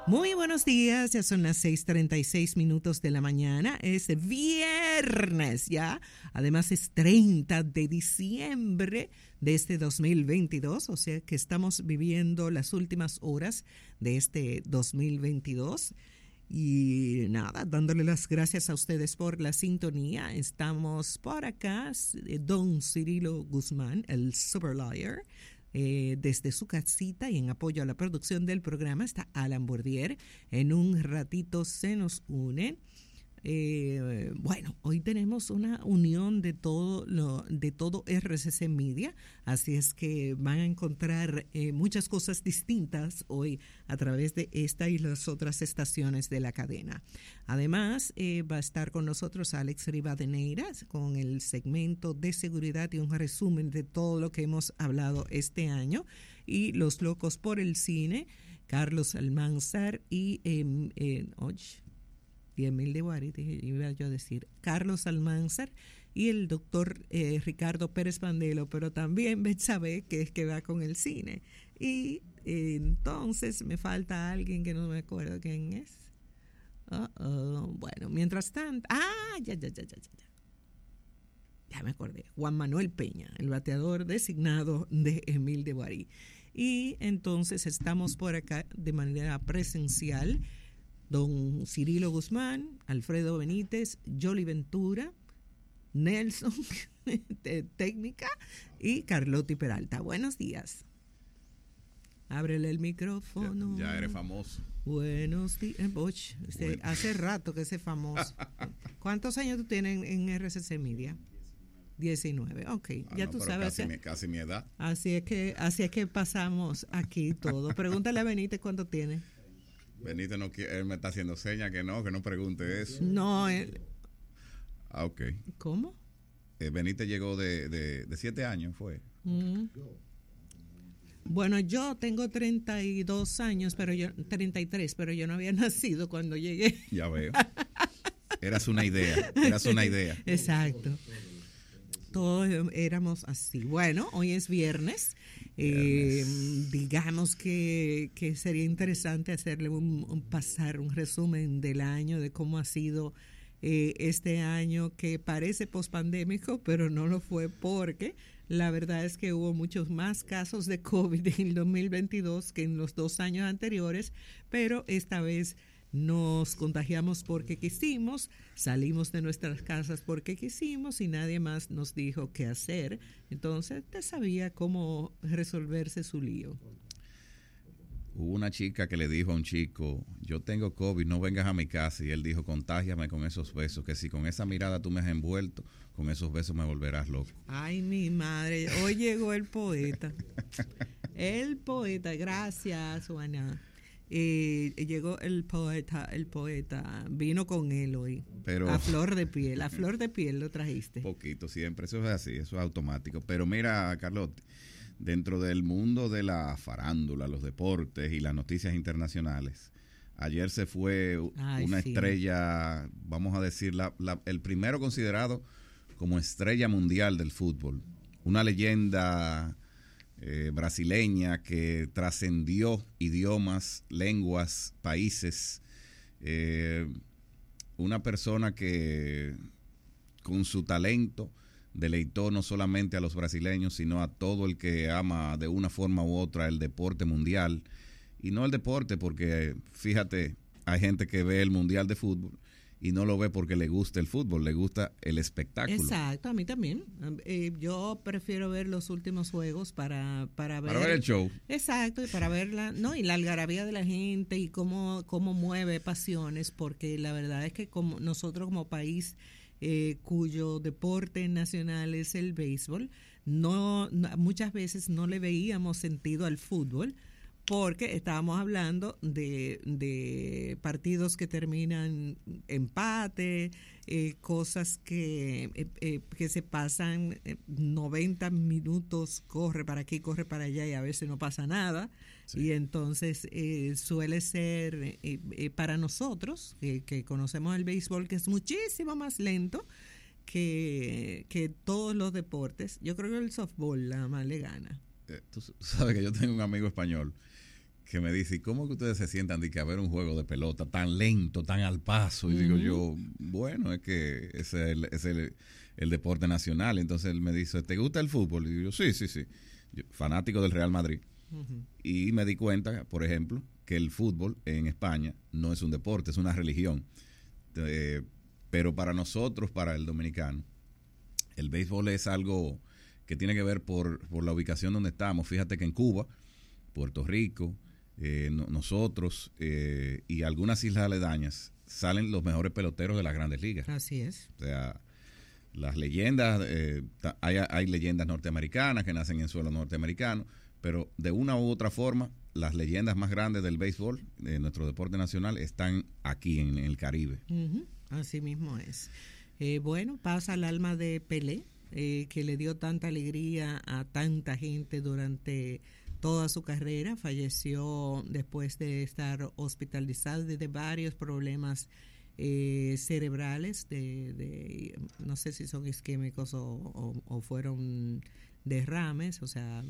Muy buenos días, ya son las 6:36 de la mañana, es viernes ya, además es 30 de diciembre de este 2022, o sea que estamos viviendo las últimas horas de este 2022. Y nada, dándole las gracias a ustedes por la sintonía. Estamos por acá, don Cirilo Guzmán, el Super Liar. Desde su casita y en apoyo a la producción del programa está Alan Bourdier. En un ratito se nos une. Bueno, hoy tenemos una unión de todo RCC Media, así es que van a encontrar muchas cosas distintas hoy a través de esta y las otras estaciones de la cadena. Además, va a estar con nosotros Alex Rivadeneira con el segmento de seguridad y un resumen de todo lo que hemos hablado este año, y Los Locos por el Cine, Carlos Almanzar y Emil de Guari, iba yo a decir, Carlos Almanzar y el doctor Ricardo Pérez Pandelo, pero también Betsabe, que es que va con el cine. Y entonces me falta alguien que no me acuerdo quién es. Bueno, mientras tanto, ya me acordé, Juan Manuel Peña, el bateador designado de Emil de Guari. Y entonces estamos por acá de manera presencial. Don Cirilo Guzmán, Alfredo Benítez, Jolly Ventura, Nelson, técnica, y Carlotti Peralta. Buenos días. Ábrele el micrófono. Ya eres famoso. Buenos días. Bueno. Hace rato que ese famoso. ¿Cuántos años tú tienes en RCC Media? 19. Ok, ya tú sabes. Casi mi edad. Así es que pasamos aquí todo. Pregúntale a Benítez cuánto tiene. Benítez no quiere, él me está haciendo señas que no pregunte eso. No, él. Ok. ¿Cómo? Benítez llegó de 7 años, fue. Bueno, yo tengo 32 años, pero yo 33, pero yo no había nacido cuando llegué. Ya veo. Eras una idea. Exacto. Todos éramos así. Bueno, hoy es viernes. Digamos que sería interesante hacerle pasar un resumen del año, de cómo ha sido este año, que parece pospandémico, pero no lo fue, porque la verdad es que hubo muchos más casos de COVID en el 2022 que en los 2 años anteriores, pero esta vez nos contagiamos porque quisimos, salimos de nuestras casas porque quisimos y nadie más nos dijo qué hacer. Entonces, usted sabía cómo resolverse su lío. Hubo una chica que le dijo a un chico: yo tengo COVID, no vengas a mi casa. Y él dijo: contágiame con esos besos, que si con esa mirada tú me has envuelto, con esos besos me volverás loco. Ay, mi madre, hoy llegó el poeta. El poeta, gracias, Juana. Llegó el poeta, vino con él hoy. Pero a flor de piel lo trajiste. Poquito, siempre, eso es así, eso es automático. Pero mira, Carlotti, dentro del mundo de la farándula, los deportes y las noticias internacionales, ayer se fue una estrella, vamos a decir, el primero considerado como estrella mundial del fútbol, una leyenda brasileña que trascendió idiomas, lenguas, países, una persona que con su talento deleitó no solamente a los brasileños, sino a todo el que ama de una forma u otra el deporte mundial. Y no el deporte, porque fíjate, hay gente que ve el mundial de fútbol y no lo ve porque le gusta el fútbol, le gusta el espectáculo. Exacto, a mí también. Yo prefiero ver los últimos juegos para ver el show. Exacto, y para ver y la algarabía de la gente y cómo mueve pasiones, porque la verdad es que como nosotros como país cuyo deporte nacional es el béisbol, muchas veces no le veíamos sentido al fútbol, porque estábamos hablando de partidos que terminan empate, cosas que se pasan 90 minutos, corre para aquí, corre para allá, y a veces no pasa nada. Sí. Y entonces suele ser para nosotros, que conocemos el béisbol, que es muchísimo más lento que todos los deportes. Yo creo que el softball la más le gana. Tú sabes que yo tengo un amigo español que me dice, ¿y cómo que ustedes se sientan de que a ver un juego de pelota tan lento, tan al paso? Y digo yo, bueno, es que ese es el deporte nacional. Entonces él me dice, ¿te gusta el fútbol? Y digo, sí. Yo, fanático del Real Madrid. Y me di cuenta, por ejemplo, que el fútbol en España no es un deporte, es una religión. Pero para nosotros, para el dominicano, el béisbol es algo que tiene que ver por la ubicación donde estamos. Fíjate que en Cuba, Puerto Rico, nosotros y algunas islas aledañas salen los mejores peloteros de las grandes ligas. Así es. O sea, las leyendas, hay leyendas norteamericanas que nacen en suelo norteamericano, pero de una u otra forma, las leyendas más grandes del béisbol, de nuestro deporte nacional, están aquí en el Caribe. Así mismo es. Bueno, pasa el alma de Pelé, que le dio tanta alegría a tanta gente durante toda su carrera. Falleció después de estar hospitalizado de varios problemas cerebrales, de no sé si son isquémicos o fueron derrames, o sea,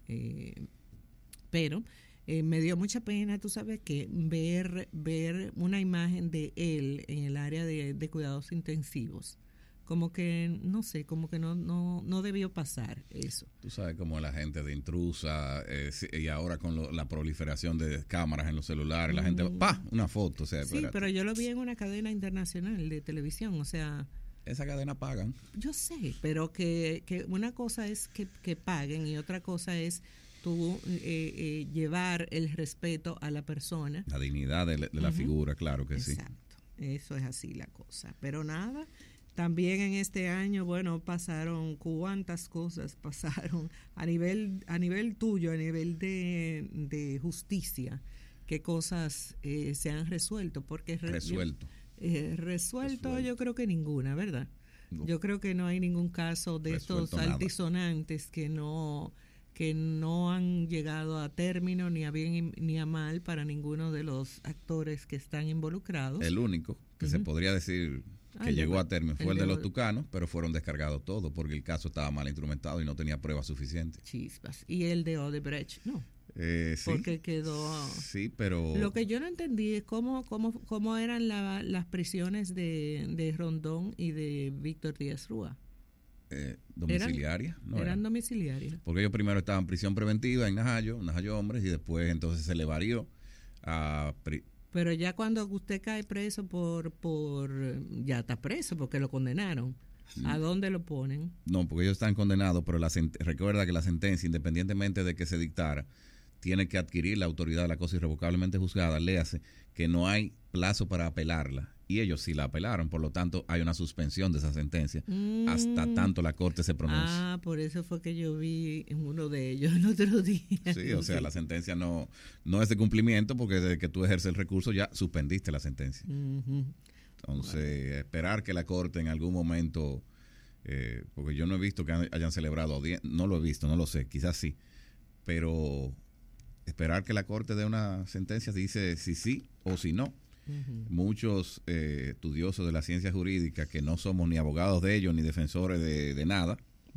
pero me dio mucha pena, tú sabes, que ver una imagen de él en el área de cuidados intensivos. Como que, no sé, como que no debió pasar eso. Tú sabes como la gente de intrusa, y ahora con la proliferación de cámaras en los celulares, la gente, ¡pah!, una foto. O sea, sí, pero yo lo vi en una cadena internacional de televisión, o sea... Esa cadena pagan. Yo sé, pero que una cosa es que paguen y otra cosa es tú llevar el respeto a la persona. La dignidad de la figura, claro que sí. Exacto, eso es así la cosa. Pero nada... También en este año, bueno, pasaron cuántas cosas pasaron a nivel tuyo, a nivel de justicia, qué cosas se han resuelto, porque resuelto yo creo que ninguna, ¿verdad? No. Yo creo que no hay ningún caso de estos altisonantes que no han llegado a término ni a bien ni a mal para ninguno de los actores que están involucrados. El único que se podría decir que llegó a término fue el de los Tucanos, pero fueron descargados todos porque el caso estaba mal instrumentado y no tenía pruebas suficientes. Chispas. Y el de Odebrecht, no. Sí, porque quedó... Sí, pero... Lo que yo no entendí es cómo eran las prisiones de Rondón y de Víctor Díaz Rúa. Domiciliarias. Eran domiciliarias. Porque ellos primero estaban en prisión preventiva en Najayo Hombres, y después entonces se le varió a... Pero ya cuando usted cae preso ya está preso porque lo condenaron. ¿A dónde lo ponen? No, porque ellos están condenados, pero recuerda que la sentencia, independientemente de que se dictara, tiene que adquirir la autoridad de la cosa irrevocablemente juzgada. Léase que no hay plazo para apelarla. Y ellos sí la apelaron, por lo tanto hay una suspensión de esa sentencia hasta tanto la corte se pronuncie. Ah, por eso fue que yo vi en uno de ellos el otro día. Sí, o sea, la sentencia no es de cumplimiento porque desde que tú ejerces el recurso ya suspendiste la sentencia. Entonces, esperar que la corte en algún momento, porque yo no he visto que hayan celebrado, no lo he visto, no lo sé, quizás sí, pero esperar que la corte dé una sentencia, dice si sí o si no. Muchos estudiosos de la ciencia jurídica, que no somos ni abogados de ellos ni defensores de nada,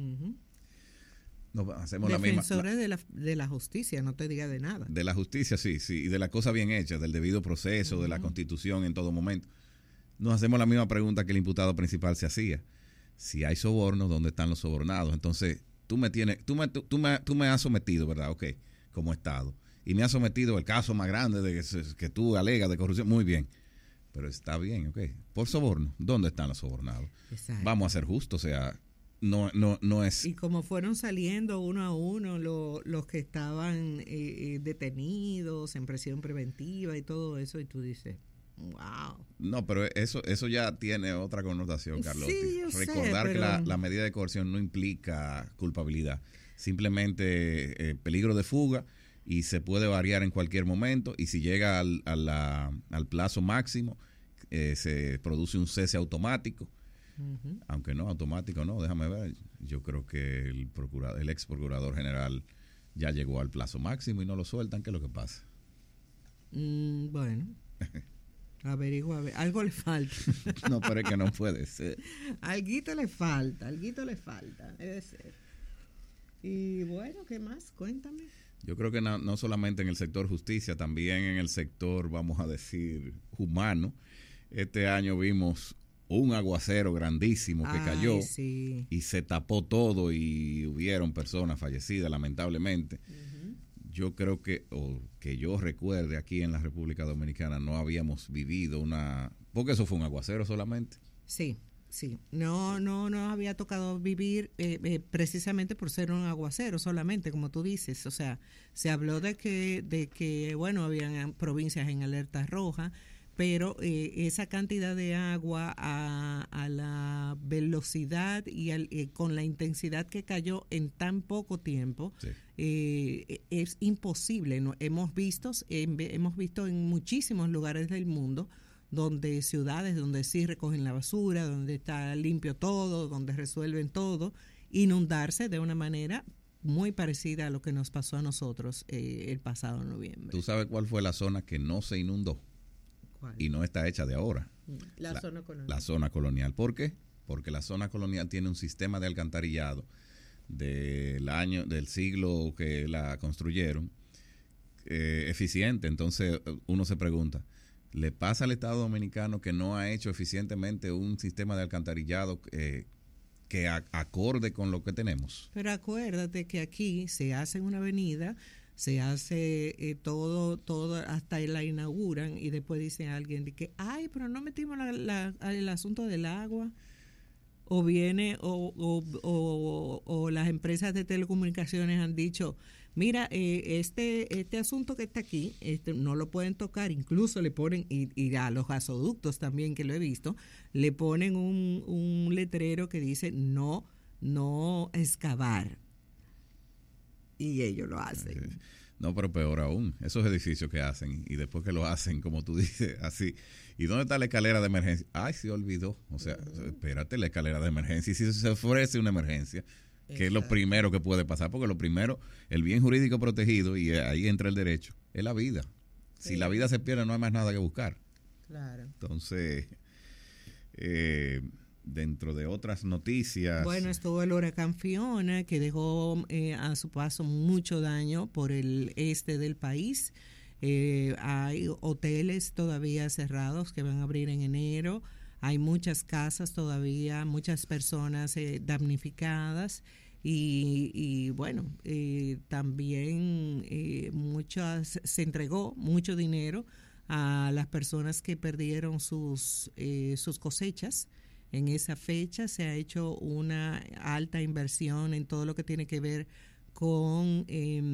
nos hacemos defensores de la justicia, no te diga de nada. De la justicia, sí, y de la cosa bien hecha, del debido proceso, de la Constitución en todo momento. Nos hacemos la misma pregunta que el imputado principal se hacía. Si hay sobornos, ¿dónde están los sobornados? Entonces, tú me has sometido, ¿verdad? Ok, como Estado. Y me has sometido el caso más grande que tú alegas de corrupción. Muy bien. Pero está bien, ok. Por soborno, ¿dónde están los sobornados? Exacto. Vamos a ser justos, o sea, no es... Y como fueron saliendo uno a uno los que estaban detenidos en prisión preventiva y todo eso, y tú dices... Wow. No, pero eso ya tiene otra connotación, Carlotti. Sí, yo Recordar sé, que la medida de coerción no implica culpabilidad, simplemente peligro de fuga, y se puede variar en cualquier momento, y si llega al plazo máximo, se produce un cese automático. Aunque no, automático no, déjame ver. Yo creo que el ex procurador general ya llegó al plazo máximo y no lo sueltan. ¿Qué es lo que pasa? Bueno. Averigua, a ver, algo le falta. No, pero es que no puede ser. Alguito le falta, debe ser. Y bueno, ¿qué más? Cuéntame. Yo creo que no solamente en el sector justicia, también en el sector, vamos a decir, humano. Este año vimos un aguacero grandísimo que cayó y se tapó todo y hubieron personas fallecidas, lamentablemente. Uh-huh. Yo creo que yo recuerde, aquí en la República Dominicana no habíamos vivido porque eso fue un aguacero solamente. Sí. No había tocado vivir precisamente por ser un aguacero solamente, como tú dices. O sea, se habló de que bueno, habían provincias en alerta roja, pero esa cantidad de agua a la velocidad y con la intensidad que cayó en tan poco tiempo, es imposible. ¿No? Hemos visto en muchísimos lugares del mundo ciudades donde sí recogen la basura, donde está limpio todo, donde resuelven todo, inundarse de una manera muy parecida a lo que nos pasó a nosotros el pasado noviembre. ¿Tú sabes cuál fue la zona que no se inundó? ¿Cuál? Y no está hecha de ahora. La zona colonial. La zona colonial. ¿Por qué? Porque la zona colonial tiene un sistema de alcantarillado del siglo que la construyeron, eficiente. Entonces uno se pregunta, ¿le pasa al Estado Dominicano que no ha hecho eficientemente un sistema de alcantarillado que acorde con lo que tenemos? Pero acuérdate que aquí se hace una avenida, se hace todo hasta la inauguran y después dice alguien de que, pero no metimos el asunto del agua. O viene o las empresas de telecomunicaciones han dicho, mira, este asunto que está aquí, no lo pueden tocar, incluso le ponen, y a los gasoductos también, que lo he visto, le ponen un letrero que dice no excavar. Y ellos lo hacen. No, pero peor aún, esos edificios que hacen, y después que lo hacen, como tú dices, así. ¿Y dónde está la escalera de emergencia? Ay, se olvidó. O sea, espérate, la escalera de emergencia. Y si se ofrece una emergencia, que es lo primero que puede pasar, porque lo primero, el bien jurídico protegido, y ahí entra el derecho, es la vida. Si la vida se pierde, no hay más nada que buscar. Claro. Entonces, dentro de otras noticias. Bueno, estuvo el huracán Fiona, que dejó a su paso mucho daño por el este del país. Hay hoteles todavía cerrados que van a abrir en enero. Hay muchas casas todavía, muchas personas damnificadas. Y bueno, también se entregó mucho dinero a las personas que perdieron sus cosechas. En esa fecha se ha hecho una alta inversión en todo lo que tiene que ver con,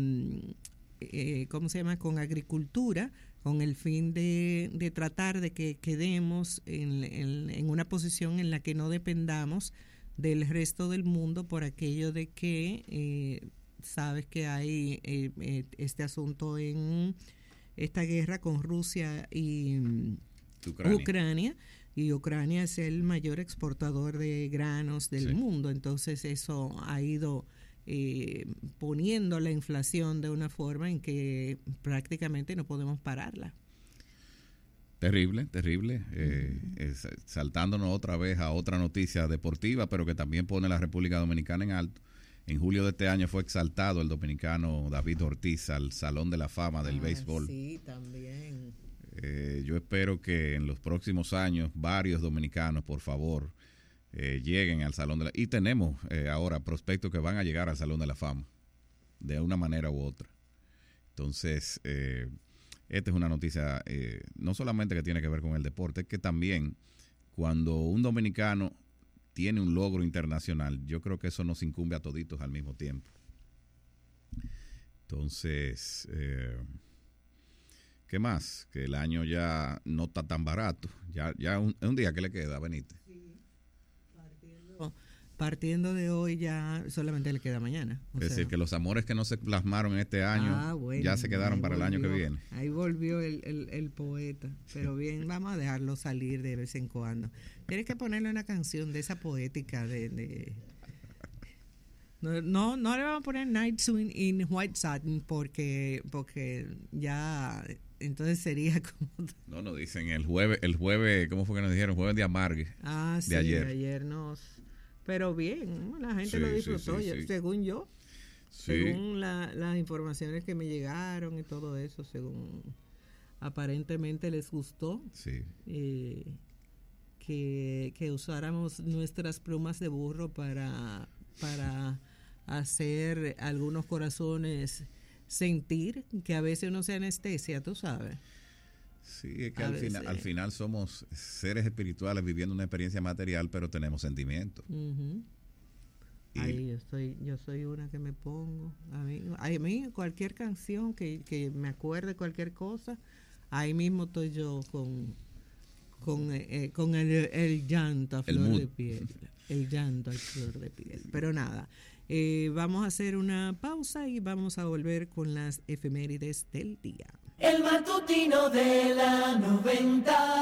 ¿cómo se llama?, con agricultura, con el fin de tratar de que quedemos en una posición en la que no dependamos del resto del mundo por aquello de que sabes que hay este asunto en esta guerra con Rusia y Ucrania. Y Ucrania es el mayor exportador de granos del mundo, entonces eso ha ido poniendo la inflación de una forma en que prácticamente no podemos pararla. Terrible. Saltándonos otra vez a otra noticia deportiva, pero que también pone a la República Dominicana en alto. En julio de este año fue exaltado el dominicano David Ortiz al Salón de la Fama del béisbol. Sí, también. Yo espero que en los próximos años varios dominicanos, por favor, lleguen al Salón de la Fama. Y tenemos ahora prospectos que van a llegar al Salón de la Fama, de una manera u otra. Entonces, esta es una noticia no solamente que tiene que ver con el deporte, es que también cuando un dominicano tiene un logro internacional, yo creo que eso nos incumbe a toditos al mismo tiempo. Entonces, ¿qué más? Que el año ya no está tan barato. Ya un día que le queda, Benítez. Sí, partiendo de hoy ya solamente le queda mañana. Es decir, que los amores que no se plasmaron en este año ya se quedaron para el año que viene. Ahí volvió el poeta. Pero bien, vamos a dejarlo salir de vez en cuando. Tienes que ponerle una canción de esa poética No le vamos a poner Night Swing in White Satin porque ya entonces sería como... No, dicen el jueves, ¿cómo fue que nos dijeron? Jueves de amargue. Sí, ayer nos... Pero bien, la gente lo disfrutó, según yo. Según las informaciones que me llegaron y todo eso, según aparentemente les gustó que usáramos nuestras plumas de burro para hacer algunos corazones sentir, que a veces uno se anestesia, tú sabes. Sí, es que al final somos seres espirituales viviendo una experiencia material, pero tenemos sentimientos. Ahí yo soy una que me pongo. A mí cualquier canción que me acuerde cualquier cosa, ahí mismo estoy yo con el llanto a flor de piel. El llanto a flor de piel. Pero nada, vamos a hacer una pausa y vamos a volver con las efemérides del día. El matutino de la 90.